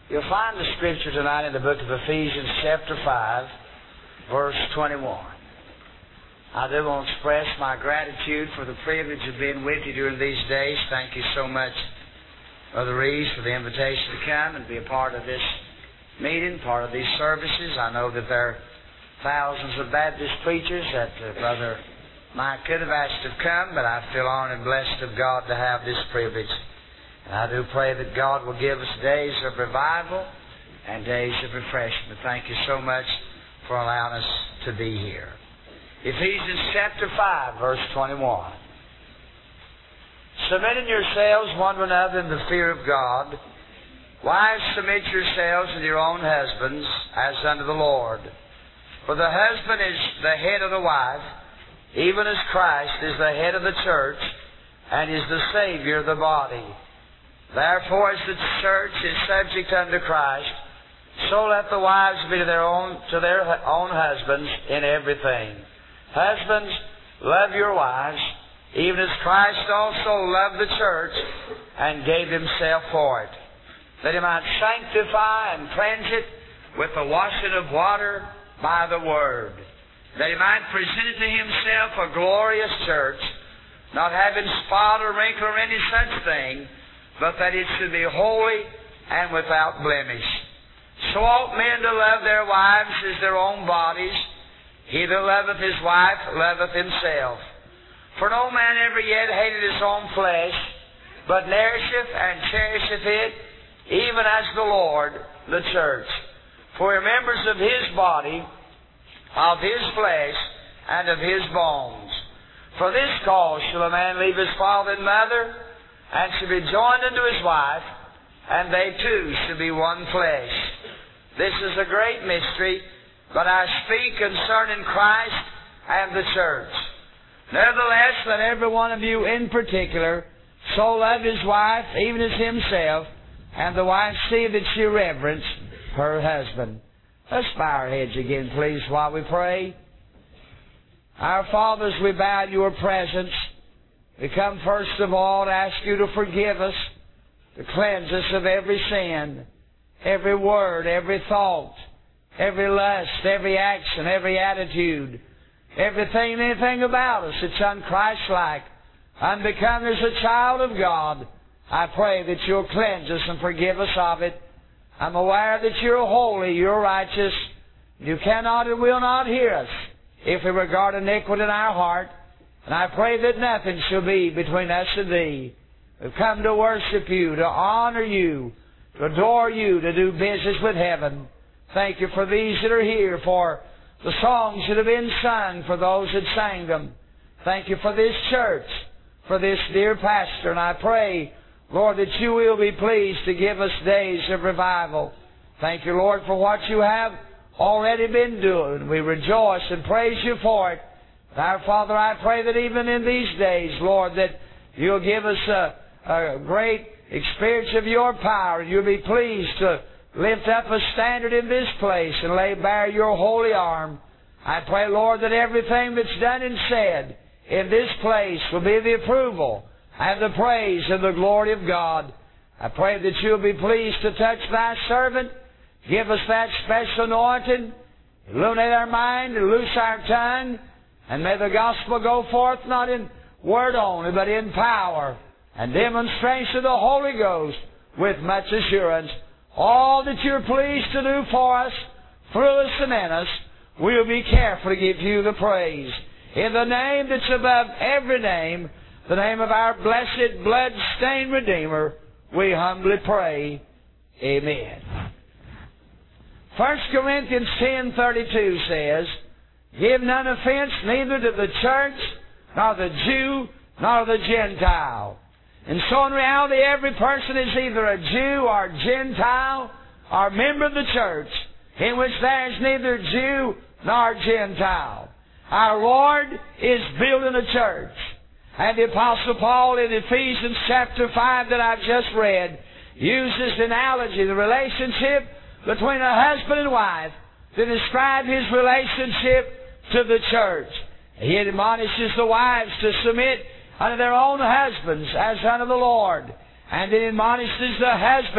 You'll find the scripture tonight in the book of Ephesians chapter 5, verse 21. I do want to express my gratitude for the privilege of being with you during these days. Thank you so much, Brother Reeves, for the invitation to come and be a part of this meeting, part of these services. I know that there are thousands of Baptist preachers that Brother Mike could have asked to come, but I feel honored and blessed of God to have this privilege. And I do pray that God will give us days of revival and days of refreshment. Thank you so much for allowing us to be here. Ephesians chapter 5, verse 21. Submitting yourselves one to another in the fear of God. Wives, submit yourselves to your own husbands as unto the Lord. For the husband is the head of the wife, even as Christ is the head of the church and is the Savior of the body. Therefore, as the church is subject unto Christ, so let the wives be to their own husbands in everything. Husbands, love your wives, even as Christ also loved the church and gave himself for it, that he might sanctify and cleanse it with the washing of water by the word, that he might present it to himself a glorious church, not having spot or wrinkle or any such thing, but that it should be holy and without blemish. So ought men to love their wives as their own bodies. He that loveth his wife loveth himself. For no man ever yet hated his own flesh, but nourisheth and cherisheth it, even as the Lord the church. For we are members of his body, of his flesh, and of his bones. For this cause shall a man leave his father and mother, and shall be joined unto his wife, and they two shall be one flesh. This is a great mystery, but I speak concerning Christ and the church. Nevertheless, let every one of you in particular so love his wife, even as himself, and the wife see that she reverence her husband. Let's bow our heads again, please, while we pray. Our fathers, we bow in your presence. We come first of all to ask you to forgive us, to cleanse us of every sin, every word, every thought, every lust, every action, every attitude, everything and anything about us that's unchristlike, unbecoming as a child of God. I pray that you'll cleanse us and forgive us of it. I'm aware that you're holy, you're righteous. You cannot and will not hear us if we regard iniquity in our heart. And I pray that nothing shall be between us and thee. We've come to worship you, to honor you, to adore you, to do business with heaven. Thank you for these that are here, for the songs that have been sung, for those that sang them. Thank you for this church, for this dear pastor. And I pray, Lord, that you will be pleased to give us days of revival. Thank you, Lord, for what you have already been doing. We rejoice and praise you for it. Our Father, I pray that even in these days, Lord, that you'll give us a great experience of your power. You'll be pleased to lift up a standard in this place and lay bare your holy arm. I pray, Lord, that everything that's done and said in this place will be the approval and the praise and the glory of God. I pray that you'll be pleased to touch thy servant. Give us that special anointing. Illuminate our mind and loose our tongue. And may the gospel go forth not in word only, but in power and demonstration of the Holy Ghost with much assurance. All that you're pleased to do for us, through us and in us, we'll be careful to give you the praise. In the name that's above every name, the name of our blessed, blood-stained Redeemer, we humbly pray. Amen. 1 Corinthians 10:32 says, give none offense neither to the church, nor the Jew, nor the Gentile. And so in reality, every person is either a Jew or Gentile or member of the church, in which there is neither Jew nor Gentile. Our Lord is building a church. And the Apostle Paul in Ephesians chapter 5 that I've just read uses the analogy, the relationship between a husband and wife, to describe his relationship to the church. He admonishes the wives to submit unto their own husbands as unto the Lord. And it admonishes the husband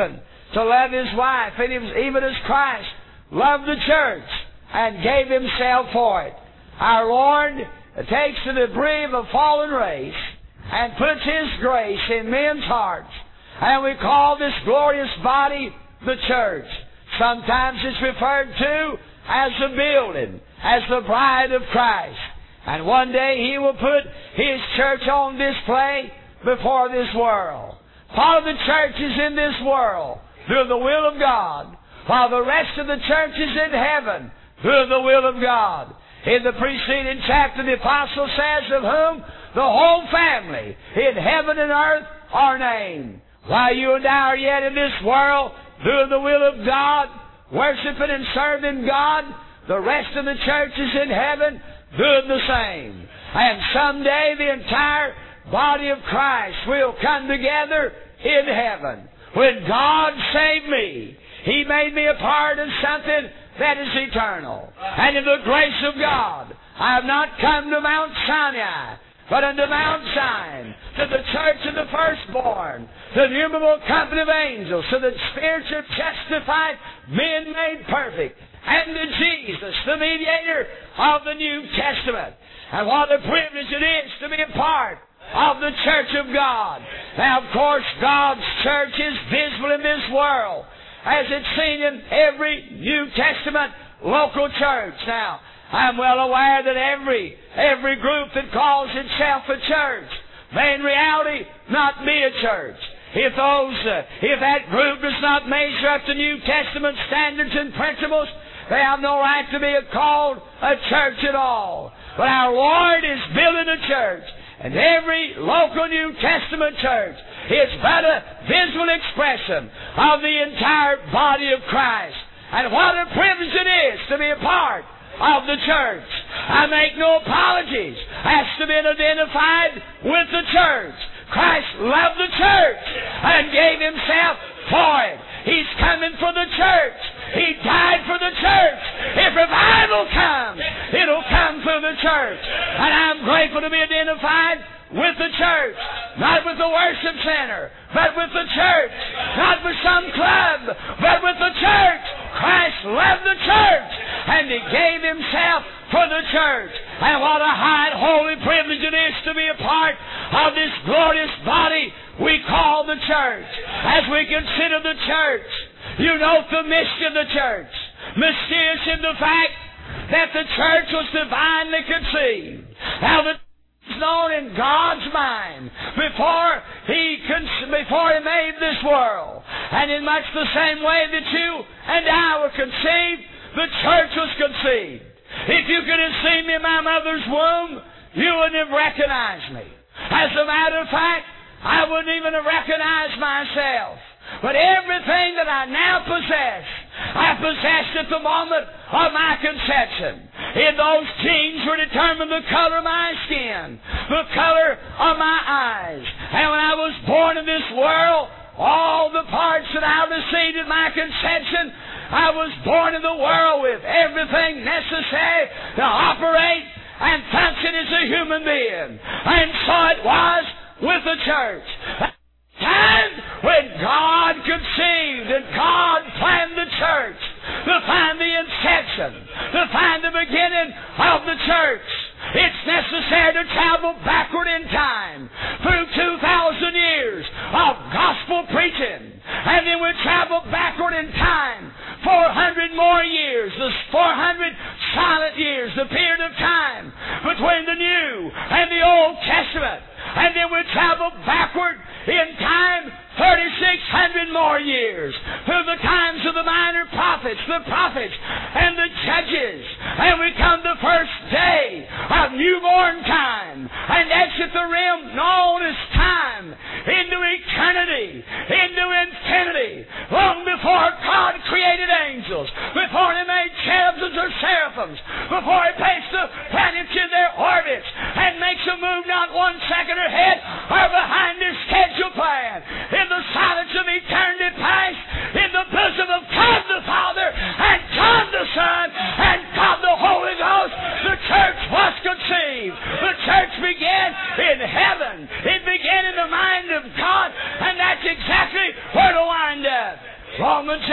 to love His wife, and even as Christ loved the church and gave Himself for it. Our Lord takes the debris of a fallen race and puts His grace in men's hearts. And we call this glorious body the church. Sometimes it's referred to as the building, as the bride of Christ. And one day He will put His church on display before this world. Part of the church is in this world through the will of God, while the rest of the church is in heaven through the will of God. In the preceding chapter, the Apostle says, of whom the whole family in heaven and earth are named. While you and I are yet in this world, doing the will of God, worshiping and serving God, the rest of the church is in heaven doing the same. And someday the entire body of Christ will come together in heaven. When God saved me, He made me a part of something that is eternal. And in the grace of God, I have not come to Mount Sinai, but unto Mount Zion, to the church of the firstborn, to the innumerable company of angels, to the spiritually justified men made perfect, and to Jesus, the mediator of the New Testament. And what a privilege it is to be a part of the church of God. Now, of course, God's church is visible in this world, as it's seen in every New Testament local church. Now, I'm well aware that every group that calls itself a church may in reality not be a church. If that group does not measure up to New Testament standards and principles, they have no right to be called a church at all. But our Lord is building a church, and every local New Testament church is but a visual expression of the entire body of Christ. And what a privilege it is to be a part of the church. I make no apologies as to being identified with the church. Christ loved the church and gave Himself for it. He's coming for the church. He died for the church. If revival comes, it'll come through the church. And I'm grateful to be identified with the church. Not with the worship center, but with the church. Not with some club, but with the church. Christ loved the church, and He gave Himself for the church. And what a high and holy privilege it is to be a part of this glorious body we call the church. As we consider the church, you note the mystery of the church. Mysterious in the fact that the church was divinely conceived. Now the church is known in God's mind before He made this world. And in much the same way that you and I were conceived, the church was conceived. If you could have seen me in my mother's womb, you wouldn't have recognized me. As a matter of fact, I wouldn't even have recognized myself. But everything that I now possess, I possessed at the moment of my conception. In those genes were determined the color of my skin, the color of my eyes. And when I was born in this world, all the parts that I received in my conception, I was born in the world with everything necessary to operate and function as a human being. And so it was with the church. Time when God conceived and God planned the church, to find the inception, to find the beginning of the church, it's necessary to travel backward in time through 2,000 years of gospel preaching. And then we travel backward in time 400 more years, the 400 silent years, the period of time between the New and the Old Testament. And then we travel backward in time 3,600 more years through the times of the minor prophets, the prophets, and the judges. And we come to the first day of newborn time and exit the realm known as time into eternity, into infinity. Long before God created angels, before He made cherubs or seraphims, before He placed the planets in their orbits and makes them move not 1 second ahead or behind His schedule plan. In the silence of eternity past, in the bosom of God the Father and God the Son and God the Holy Ghost, the church was conceived. The church began in heaven. It began in the mind of God, and that's exactly where to wind up.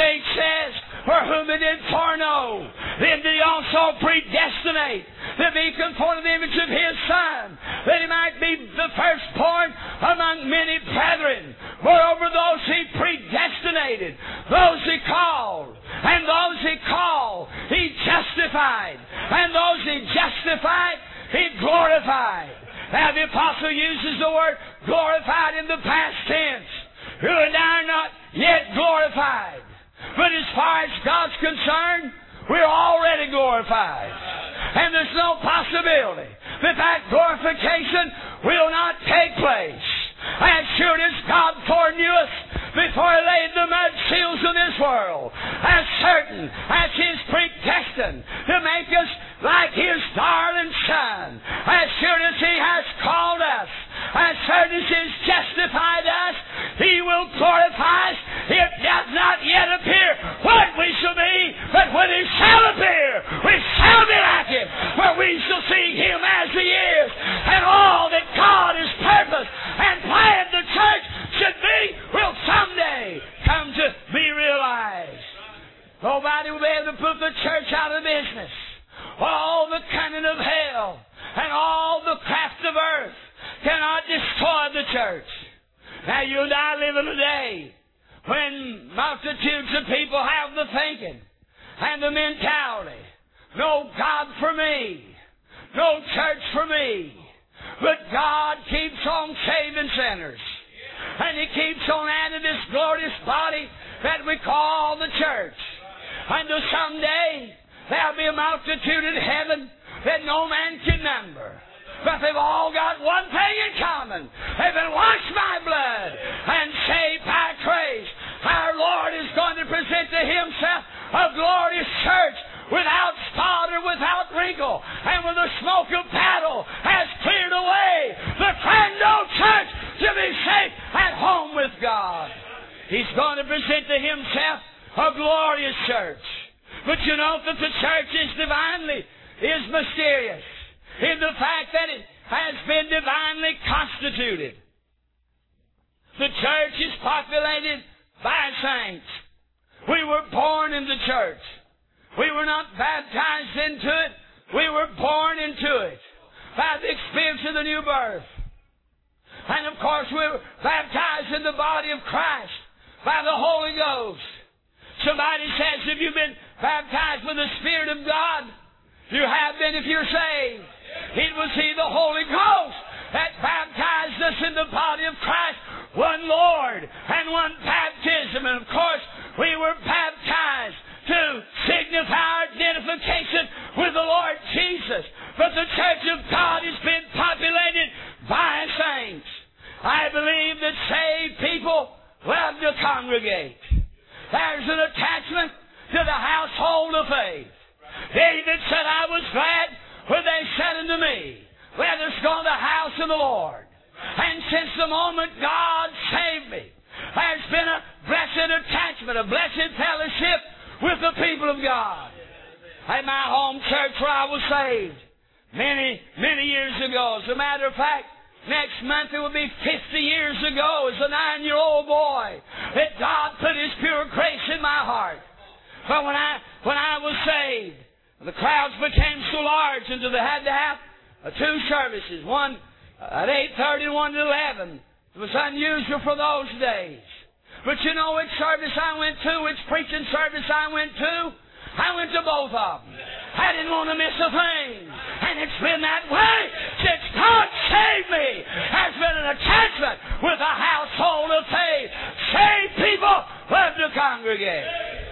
8 says, for whom he did foreknow, them did he also predestinate to be conformed to the image of his Son, that he might be the firstborn among many brethren. Moreover, those he predestinated, those he called, and those he called, he justified, and those he justified, he glorified. Now the apostle uses the word glorified in the past tense. You and I are not yet glorified. But as far as God's concerned, we're already glorified. And there's no possibility that glorification will not take place. As sure as God foreknew us before He laid the mud seals of this world, as certain as He's predestined to make us like His darling Son, as sure as He has called us, as certain as He's justified us, He will glorify us. It does not yet appear what we shall be, but when He shall appear, we shall be like Him, where we shall see Him as He is, and all that God has purposed and planned the church should be will someday come to be realized. Nobody will be able to put the church out of business. All the cunning of hell and all the craft of earth cannot destroy the church. Now you and I live in a day when multitudes of people have the thinking and the mentality, no God for me, no church for me. But God keeps on saving sinners. And He keeps on adding this glorious body that we call the church. And someday there'll be a multitude in heaven that no man can number. But they've all got one thing in common. They've been washed by blood and saved by grace. Our Lord is going to present to Himself a glorious church without spot or without wrinkle, and when the smoke of battle has cleared away, the grand old church to be safe at home with God. He's going to present to Himself a glorious church. But you know that the church is mysterious in the fact that it has been divinely constituted. The church is populated by saints. We were born in the church. We were not baptized into it. We were born into it by the experience of the new birth. And of course we were baptized in the body of Christ by the Holy Ghost. Somebody says, have you been baptized with the Spirit of God? You have been if you're saved. It was He, the Holy Ghost, that baptized us in the body of Christ. One Lord and one baptism. And of course we were baptized to signify our identification with the Lord Jesus. But the church of God has been populated by saints. I believe that saved people love to congregate. There's an attachment to the household of faith. David said, I was glad when they said unto me, let us go to the house of the Lord. And since the moment God saved me, there's been a blessed attachment, a blessed fellowship with the people of God. At my home church where I was saved many, many years ago. As a matter of fact, next month it will be 50 years ago as a 9-year-old boy that God put His pure grace in my heart. But when I was saved, the crowds became so large and they had to have two services, one at 8:30 and one at 11. It was unusual for those days. But you know which service I went to, which preaching service I went to? I went to both of them. I didn't want to miss a thing. And it's been that way since God saved me. There's been an attachment with a household of faith. Saved people love to congregate.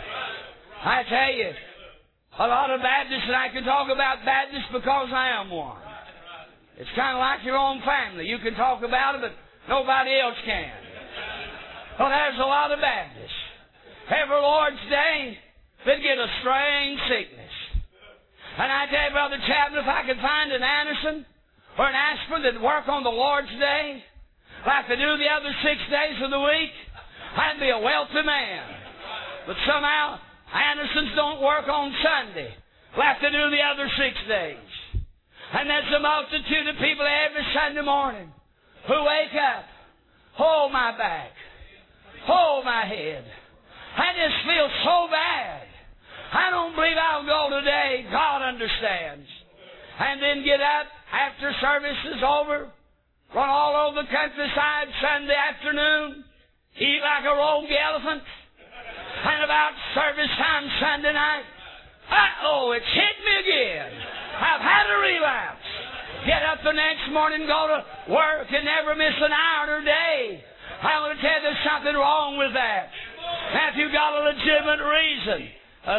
I tell you, a lot of Baptists, and I can talk about Baptists because I am one. It's kind of like your own family. You can talk about it, but nobody else can. Well, there's a lot of Baptists. Every Lord's Day, they get a strange sickness. And I tell you, Brother Chapman, if I could find an Anderson or an Aspirin that work on the Lord's Day, like they do the other 6 days of the week, I'd be a wealthy man. But somehow, Andersons don't work on Sunday like they do the other 6 days. And there's a multitude of people every Sunday morning who wake up, hold my back, hold my head. I just feel so bad. I don't believe I'll go today. God understands. And then get up after service is over, run all over the countryside Sunday afternoon, eat like a rogue elephant, and about service time Sunday night, it's hit me again. I've had a relapse. Get up the next morning, go to work, and never miss an hour or day. I want to tell you there's something wrong with that. Now, if you've got a legitimate reason,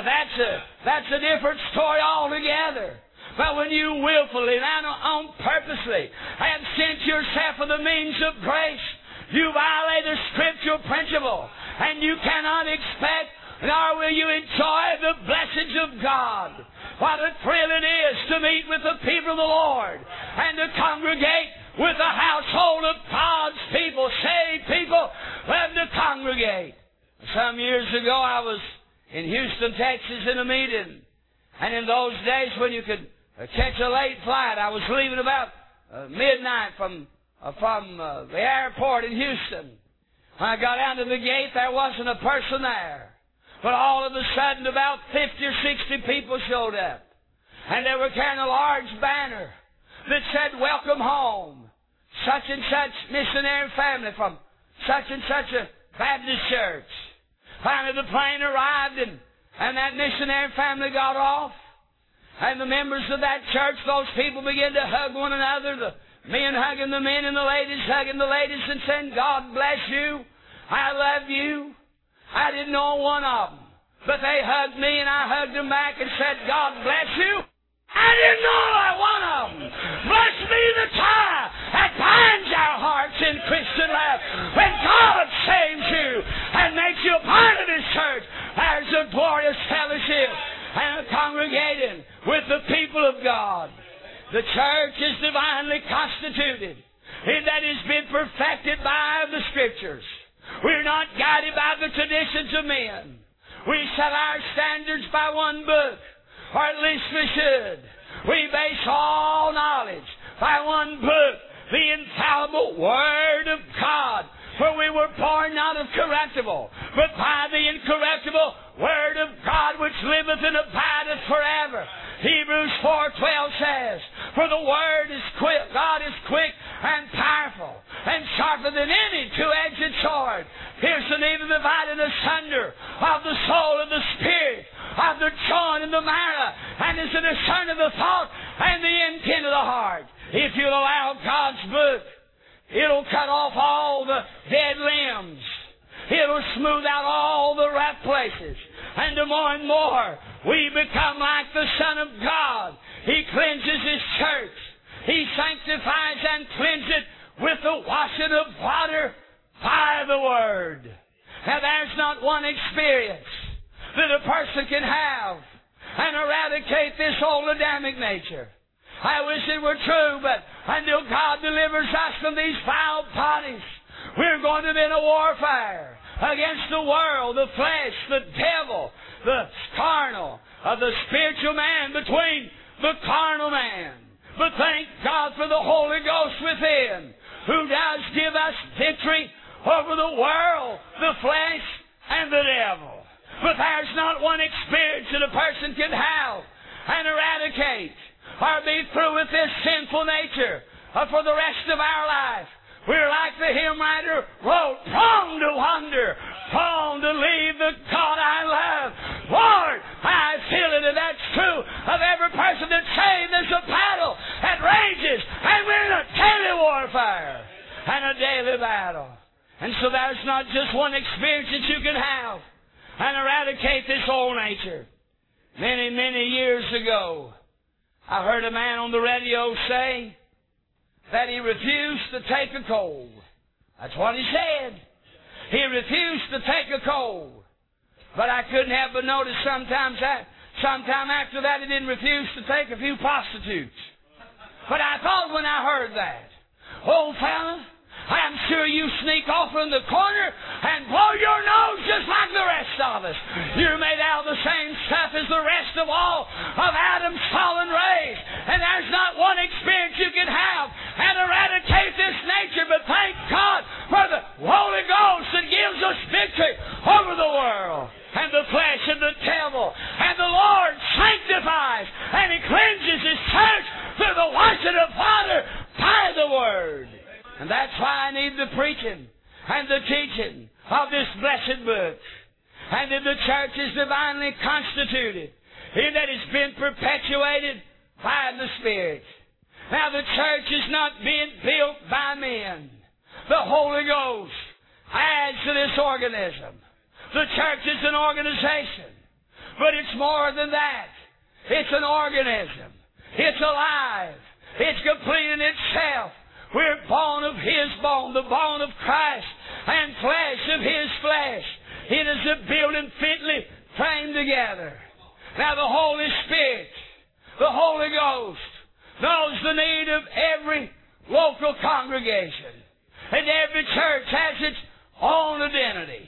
that's a different story altogether. But when you willfully and on purposely absent yourself of the means of grace, you violate a scriptural principle, and you cannot expect, nor will you enjoy the blessings of God. What a thrill it is to meet with the people of the Lord and to congregate with the household of God's people, saved people, love to congregate. Some years ago, I was in Houston, Texas, in a meeting, and in those days when you could catch a late flight, I was leaving about midnight from the airport in Houston. When I got down to the gate, there wasn't a person there. But all of a sudden, about 50 or 60 people showed up. And they were carrying a large banner that said, "Welcome home. Such and such missionary family from such and such a Baptist church." Finally, the plane arrived, and that missionary family got off. And the members of that church, those people began to hug one another, the men hugging the men and the ladies hugging the ladies and saying, "God bless you. I love you." I didn't know one of them, but they hugged me and I hugged them back and said, "God bless you." I didn't know that one of them. Bless me the tie that binds our hearts in Christian love. When God saves you and makes you a part of His church, there's a glorious fellowship and a congregating with the people of God. The church is divinely constituted, in that it has been perfected by the Scriptures. We're not guided by the traditions of men. We set our standards by one book, or at least we should. We base all knowledge by one book, the infallible Word of God. For we were born not of corruptible, but by the incorruptible Word of God, which liveth and abideth forever. Hebrews 4:12 says, "For the Word is quick, God is quick and powerful, and sharper than any two-edged sword, piercing even dividing asunder of the soul and the spirit, of the joint and the marrow, and is a discerner of the thought and the intent of the heart." If you'll allow God's book, it'll cut off all the dead limbs. It'll smooth out all the rough places. And the more and more we become like the Son of God, He cleanses His church. He sanctifies and cleanses it with the washing of water by the Word. Now there's not one experience that a person can have and eradicate this old Adamic nature. I wish it were true, but until God delivers us from these vile bodies, we're going to be in a warfare against the world, the flesh, the devil, the carnal, the spiritual man between the carnal man. But thank God for the Holy Ghost within, who does give us victory over the world, the flesh, and the devil. But there's not one experience that a person can have and eradicate or be through with this sinful nature for the rest of our life. We're like the hymn writer wrote, "Prone to wander, prone to leave the God I love." Lord, I feel it, and that's true of every person that's saved. There's a battle that rages, and we're in a daily warfare and a daily battle. And so there's not just one experience that you can have and eradicate this old nature. Many, many years ago, I heard a man on the radio say that he refused to take a cold. That's what he said. He refused to take a cold. But I couldn't help but notice sometime after that he didn't refuse to take a few prostitutes. But I thought when I heard that, old fella, I'm sure you sneak off in the corner and blow your nose just like the rest of us. You're made out of the same stuff as the rest of all of Adam's fallen race. And there's not one experience you can have and eradicate this nature, but thank God for the Holy Ghost that gives us victory over the world. sanctifies and He cleanses His church through the washing of water by the Word. And that's why I need the preaching and the teaching of this blessed book. And that the church is divinely constituted, in that it's been perpetuated by the Spirit. Now the church is not being built by men. The Holy Ghost adds to this organism. The church is an organization, but it's more than that. It's an organism. It's alive. It's complete in itself. We're bone of His bone, the bone of Christ, and flesh of His flesh. It is a building fitly framed together. Now the Holy Spirit, the Holy Ghost, knows the need of every local congregation. And every church has its own identity.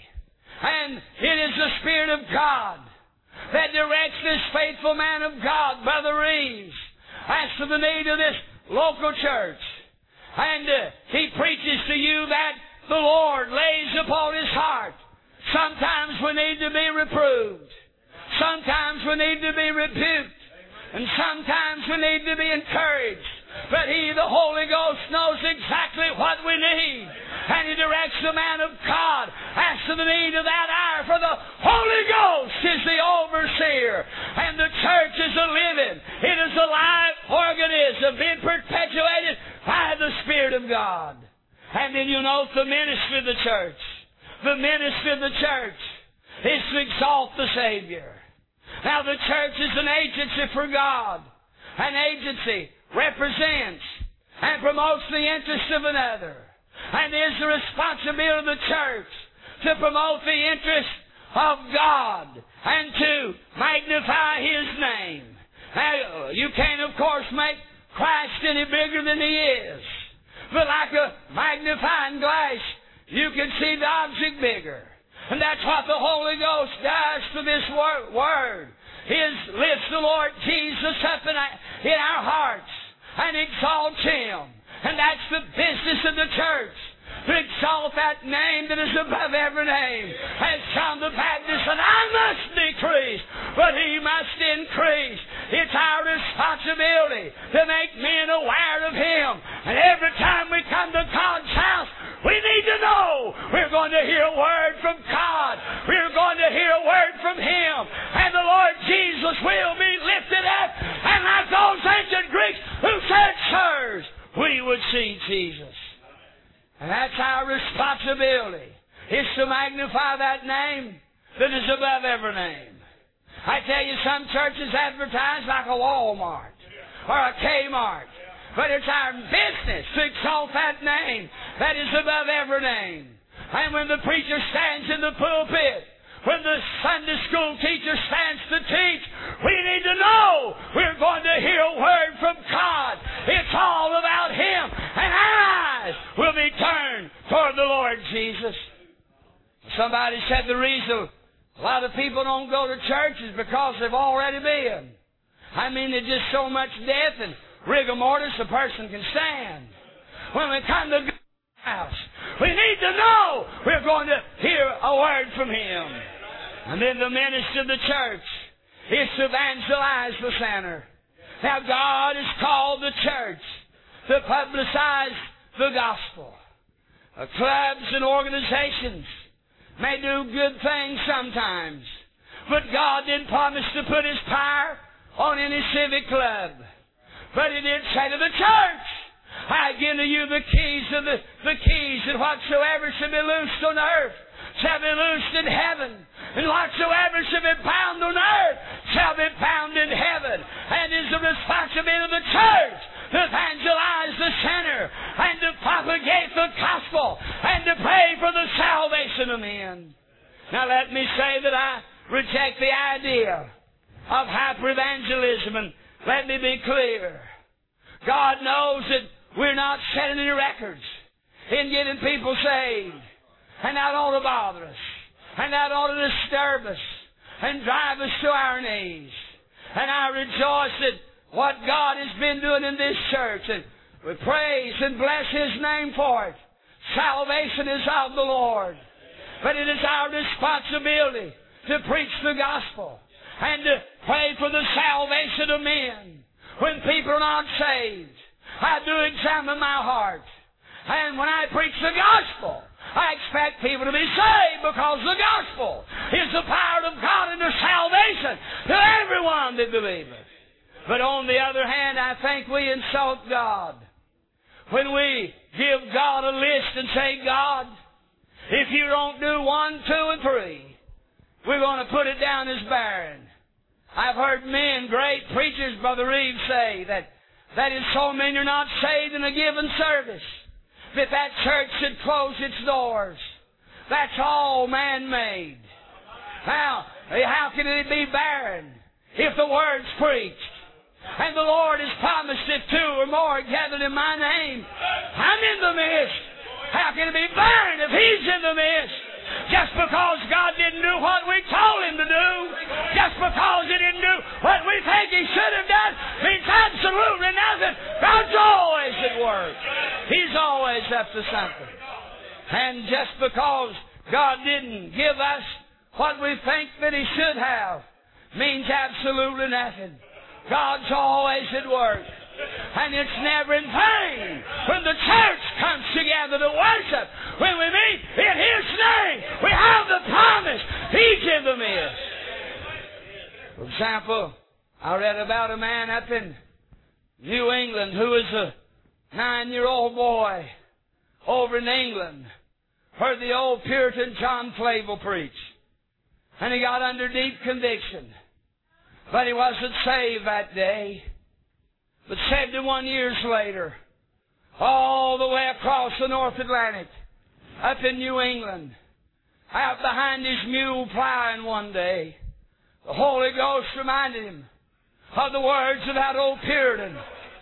And it is the Spirit of God that directs this faithful man of God, Brother Reeves, as to the need of this local church. And he preaches to you that the Lord lays upon his heart. Sometimes we need to be reproved. Sometimes we need to be rebuked. And sometimes we need to be encouraged. But He, the Holy Ghost, knows exactly what we need. And He directs the man of God as to the need of that hour. For the Holy Ghost is the overseer. And the church is a living, it is a live organism being perpetuated by the Spirit of God. And then you note the ministry of the church. The ministry of the church is to exalt the Savior. Now the church is an agency for God. An agency represents and promotes the interest of another. And it is the responsibility of the church to promote the interest of God and to magnify His name. Now, you can't, of course, make Christ any bigger than He is. But like a magnifying glass, you can see the object bigger. And that's what the Holy Ghost does to this Word. He lifts the Lord Jesus up in our hearts and exalts Him. And that's the business of the church, to exalt that name that is above every name. As John the Baptist said, I must decrease, but He must increase. It's our responsibility to make men aware of Him. And every time we come to God's house, we need to know we're going to hear a word from God. We're going to hear a word from Him. And the Lord Jesus will be lifted up. And like those ancient Greeks who said, sirs, we would see Jesus. And that's our responsibility, is to magnify that name that is above every name. I tell you, some churches advertise like a Walmart or a Kmart. But it's our business to exalt that name that is above every name. And when the preacher stands in the pulpit, when the Sunday school teacher stands to teach, we need to know we're going to hear a word from God. It's all about Him. And our eyes will be turned toward the Lord Jesus. Somebody said the reason a lot of people don't go to church is because they've already been. I mean, there's just so much death and rigor mortis a person can stand. When we come to God's house, we need to know we're going to hear a word from Him. And then the ministry of the church is to evangelize the sinner. Now God has called the church to publicize the gospel. Clubs and organizations may do good things sometimes, but God didn't promise to put His power on any civic club. But He did say to the church, I give to you the keys of the keys, and whatsoever shall be loosed on earth shall be loosed in heaven, and whatsoever shall be bound on earth shall be bound in heaven. And it is the responsibility of the church to evangelize the sinner and to propagate the gospel and to pray for the salvation of men. Now let me say that I reject the idea of hyper-evangelism, and let me be clear. God knows that we're not setting any records in getting people saved. And that ought to bother us. And that ought to disturb us and drive us to our knees. And I rejoice at what God has been doing in this church. And we praise and bless His name for it. Salvation is of the Lord. But it is our responsibility to preach the gospel and to pray for the salvation the men. When people are not saved, I do examine my heart. And when I preach the gospel, I expect people to be saved, because the gospel is the power of God unto salvation to everyone that believeth. But on the other hand, I think we insult God when we give God a list and say, God, if you don't do 1, 2, and 3, we're going to put it down as barren. I've heard men, great preachers, Brother Reeves, say that is so many are not saved in a given service that church should close its doors. That's all man-made. Now, how can it be barren if the Word's preached? And the Lord has promised, if 2 or more gathered in my name, I'm in the midst. How can it be barren if He's in the midst? Just because God didn't do what we told Him to do, just because He didn't do what we think He should have done, means absolutely nothing. God's always at work. He's always up to something. And just because God didn't give us what we think that He should have, means absolutely nothing. God's always at work. And it's never in vain when the church comes together to worship. When we meet in His name, we have the promise. He's in the midst. For example, I read about a man up in New England who was a 9-year-old boy over in England. Heard the old Puritan John Flavel preach. And he got under deep conviction. But he wasn't saved that day. But 71 years later, all the way across the North Atlantic, up in New England, out behind his mule plowing one day, the Holy Ghost reminded him of the words of that old Puritan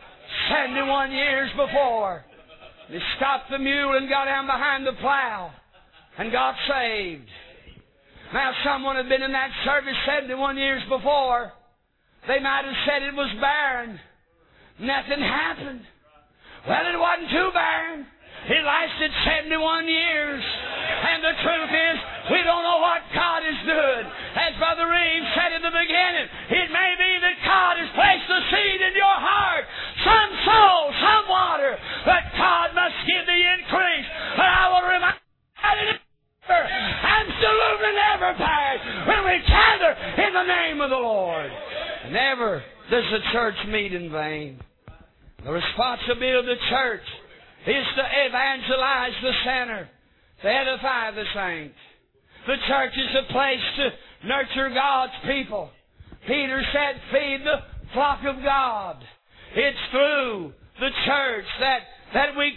71 years before. He stopped the mule and got down behind the plow and got saved. Now, someone had been in that service 71 years before. They might have said it was barren. Nothing happened. Well, it wasn't too barren. It lasted 71 years. And the truth is, we don't know what God is doing. As Brother Reeves said in the beginning, it may be that God has placed a seed in your heart. Some soul, some water. But God must give the increase. But I will remind you that it is absolutely never perish when we gather in the name of the Lord. Never does the church meet in vain. The responsibility of the church is to evangelize the sinner, to edify the saint. The church is a place to nurture God's people. Peter said, feed the flock of God. It's through the church that we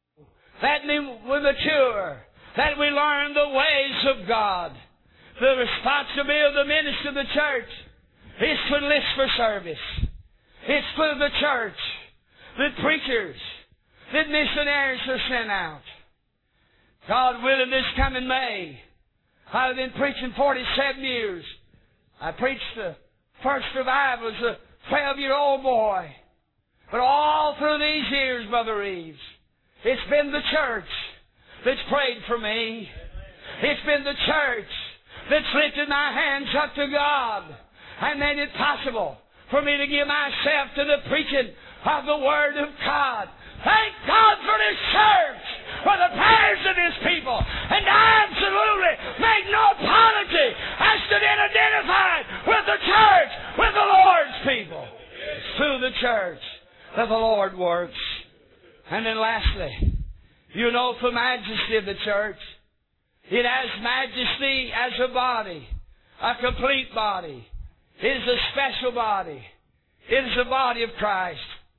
mature, that we learn the ways of God. The responsibility of the ministry of the church is to enlist for service. It's through the church that preachers, that missionaries are sent out. God willing, this coming May, I've been preaching 47 years. I preached the first revival as a 12-year-old boy. But all through these years, Brother Reeves, it's been the church that's prayed for me. It's been the church that's lifted my hands up to God and made it possible for me to give myself to the preaching of the Word of God. Thank God for this church, for the prayers of His people. And I absolutely make no apology as to being identified with the church, with the Lord's people. It's through the church that the Lord works. And then lastly, you know the majesty of the church. It has majesty as a body, a complete body. It is a special body. It is the body of Christ.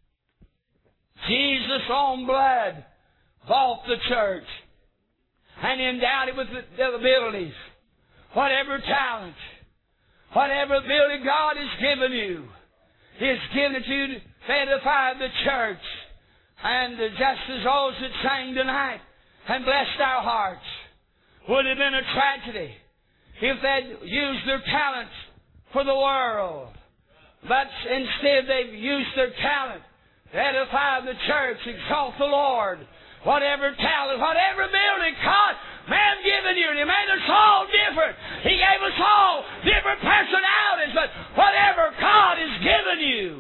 Jesus' own blood bought the church and endowed it with the abilities. Whatever talent, whatever ability God has given you, He has given it to you to edify the church. And just as those that sang tonight and blessed our hearts, would have been a tragedy if they'd used their talents for the world. But instead they've used their talent to edify the church, exalt the Lord. Whatever talent, whatever ability God man given you, and He made us all different. He gave us all different personalities, but whatever God has given you,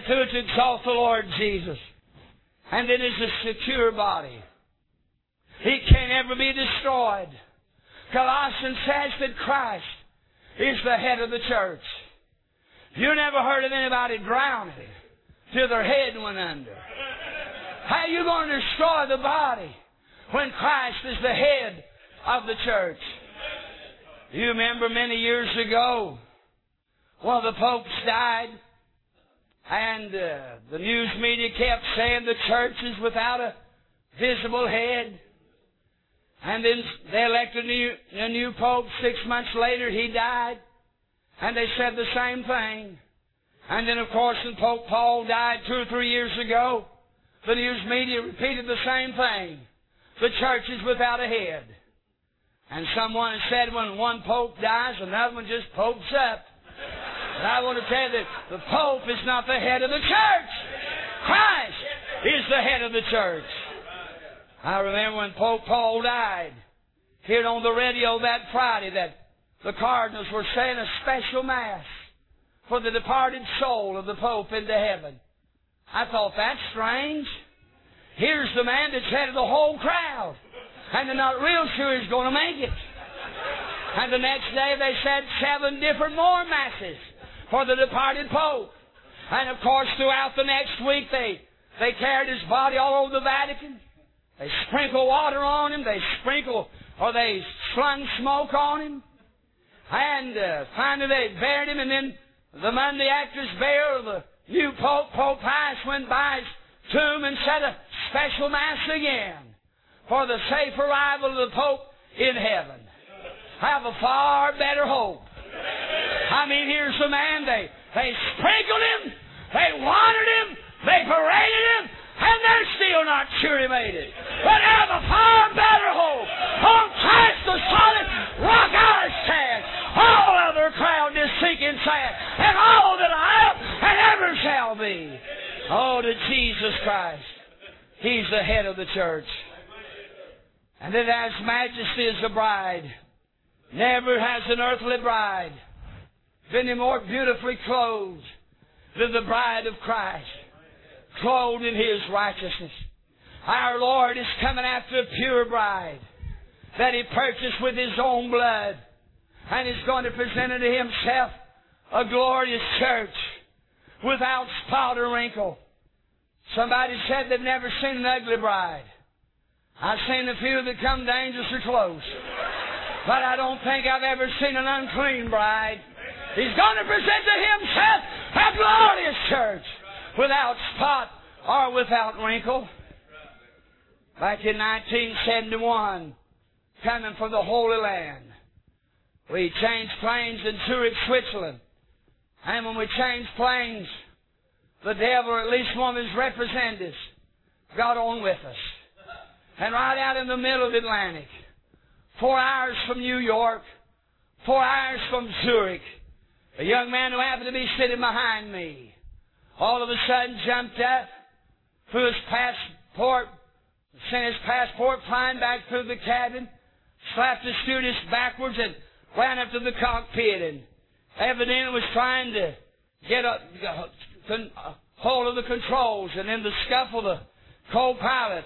through to exalt the Lord Jesus. And then is a secure body. He can't ever be destroyed. Colossians says that Christ is the head of the church. You never heard of anybody drowning till their head went under. How are you going to destroy the body when Christ is the head of the church? You remember many years ago, one of the popes died, and the news media kept saying the church is without a visible head. And then they elected a new pope. 6 months later, he died. And they said the same thing. And then, of course, when Pope Paul died 2 or 3 years ago, the news media repeated the same thing. The church is without a head. And someone said when one pope dies, another one just popes up. And I want to tell you that the pope is not the head of the church. Christ is the head of the church. I remember when Pope Paul died, heard on the radio that Friday that the Cardinals were saying a special Mass for the departed soul of the Pope into heaven. I thought, that's strange. Here's the man that's head of the whole crowd, and they're not real sure he's going to make it. And the next day they said 7 different more Masses for the departed Pope. And of course throughout the next week they carried his body all over the Vatican. They sprinkle water on him. They slung smoke on him. And finally they buried him. And then the Monday after his burial, the new Pope, Pope Pius, went by his tomb and said a special Mass again for the safe arrival of the Pope in heaven. Have a far better hope. I mean, here's the man. They sprinkled him. They watered him. They paraded him. And they're still not sure he made it. But have a far better hope. On Christ the solid rock I stand. All other crowd is sinking sand. And all that I am and ever shall be. Oh, to Jesus Christ. He's the head of the church. And it has majesty as a bride. Never has an earthly bride been any more beautifully clothed than the bride of Christ, clothed in His righteousness. Our Lord is coming after a pure bride that He purchased with His own blood, and He's going to present unto Himself a glorious church without spot or wrinkle. Somebody said they've never seen an ugly bride. I've seen a few that come dangerously close, but I don't think I've ever seen an unclean bride. He's going to present to Himself a glorious church without spot or without wrinkle. Back in 1971, coming from the Holy Land, we changed planes in Zurich, Switzerland. And when we changed planes, the devil, or at least one of his representatives, got on with us. And right out in the middle of the Atlantic, 4 hours from New York, 4 hours from Zurich, a young man who happened to be sitting behind me all of a sudden jumped up, threw his passport, sent his passport flying back through the cabin, slapped the stewardess backwards and ran up to the cockpit and evidently was trying to get a hold of the controls. And in the scuffle, the co-pilot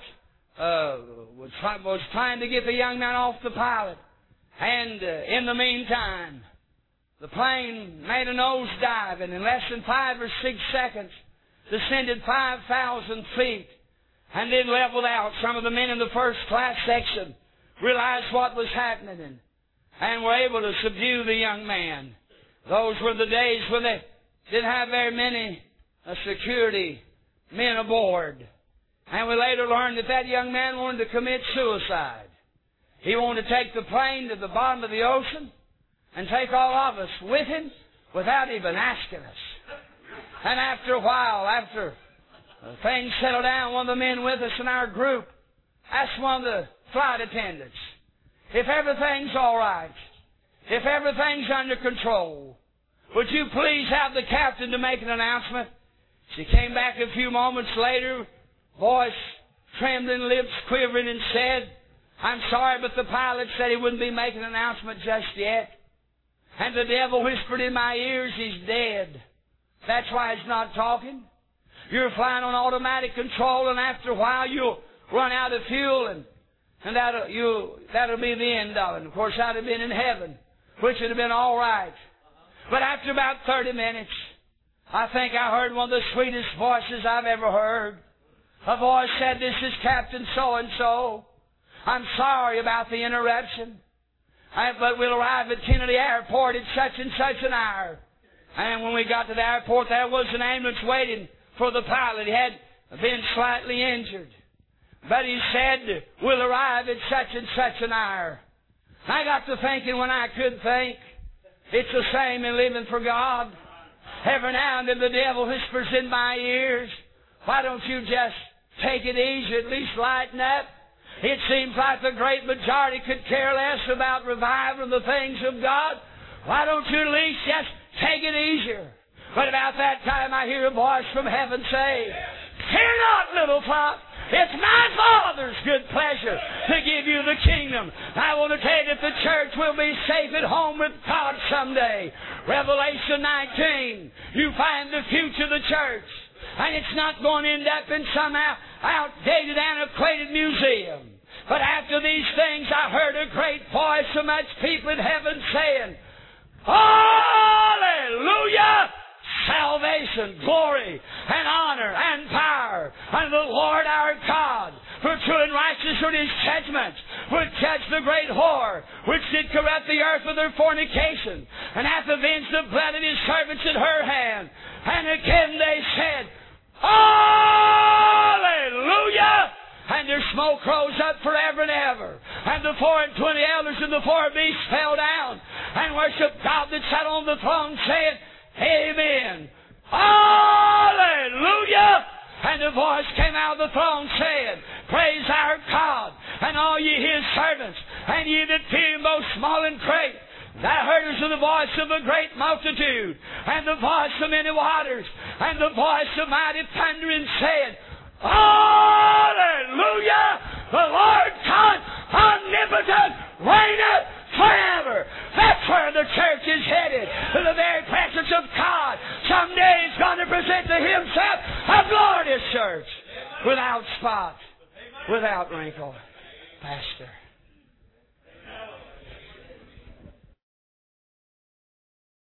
was trying to get the young man off the pilot. And in the meantime, the plane made a nosedive and in less than 5 or 6 seconds descended 5,000 feet and then leveled out. Some of the men in the first class section realized what was happening and were able to subdue the young man. Those were the days when they didn't have very many security men aboard. And we later learned that that young man wanted to commit suicide. He wanted to take the plane to the bottom of the ocean and take all of us with him without even asking us. And after a while, after things settled down, one of the men with us in our group asked one of the flight attendants, if everything's all right, if everything's under control, would you please have the captain to make an announcement? She came back a few moments later, voice trembling, lips quivering, and said, I'm sorry, but the pilot said he wouldn't be making an announcement just yet. And the devil whispered in my ears, he's dead. That's why he's not talking. You're flying on automatic control, and after a while you'll run out of fuel, and that'll be the end of it. Of course, I'd have been in heaven, which would have been all right. But after about 30 minutes, I think I heard one of the sweetest voices I've ever heard. A voice said, "This is Captain so-and-so. I'm sorry about the interruption, but we'll arrive at Kennedy Airport at such and such an hour." And when we got to the airport, there was an ambulance waiting for the pilot. He had been slightly injured. But he said, "We'll arrive at such and such an hour." I got to thinking when I could think. It's the same in living for God. Every now and then the devil whispers in my ears, "Why don't you just take it easy, at least lighten up?" It seems like the great majority could care less about revival and the things of God. Why don't you at least just take it easier? But about that time I hear a voice from heaven say, "Fear not, little flock. It's my Father's good pleasure to give you the kingdom." I want to tell you that the church will be safe at home with God someday. Revelation 19, you find the future of the church. And it's not going to end up in some outdated, antiquated museum. But after these things, I heard a great voice of much people in heaven saying, "Hallelujah! Salvation, glory, and honor, and power unto the Lord our God. For true and righteous are His judgments, which judge the great whore, which did corrupt the earth with her fornication, and hath avenged the blood of His servants at her hand." And again they said, "Hallelujah!" And their smoke rose up forever and ever. And the 24 elders and the 4 beasts fell down and worshiped God that sat on the throne, saying, "Amen. Hallelujah!" And a voice came out of the throne saying, "Praise our God, and all ye His servants, and ye that fear Him, both small and great." Thou heardest the voice of a great multitude, and the voice of many waters, and the voice of mighty thundering, saying, "Hallelujah! The Lord God omnipotent reigneth forever." That's where the church is headed, to the very presence of God. Someday He's going to present to Himself a glorious church, without spot, without wrinkle. Pastor.